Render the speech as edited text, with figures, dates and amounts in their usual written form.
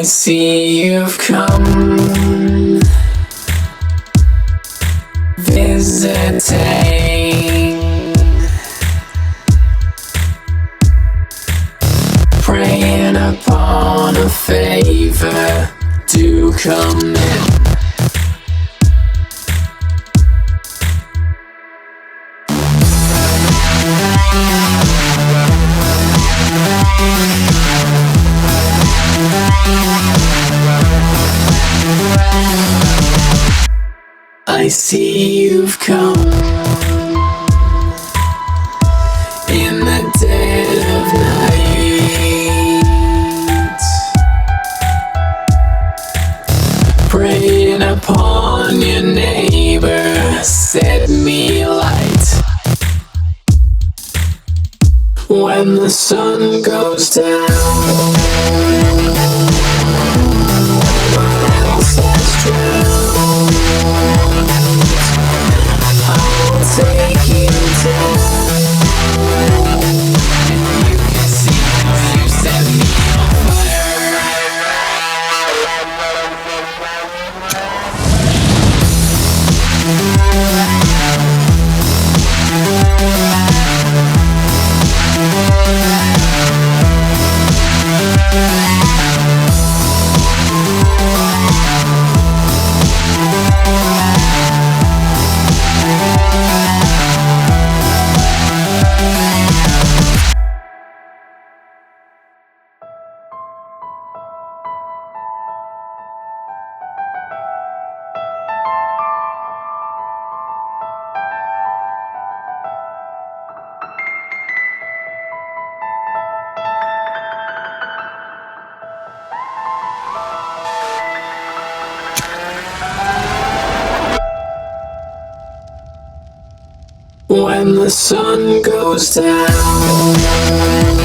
see you've come visiting, praying upon a favor. Do come in. I see you've come in the dead of night, praying upon your neighbor. Set me light when the sun goes down. Take you down, and you can see how you set me on when the sun goes down.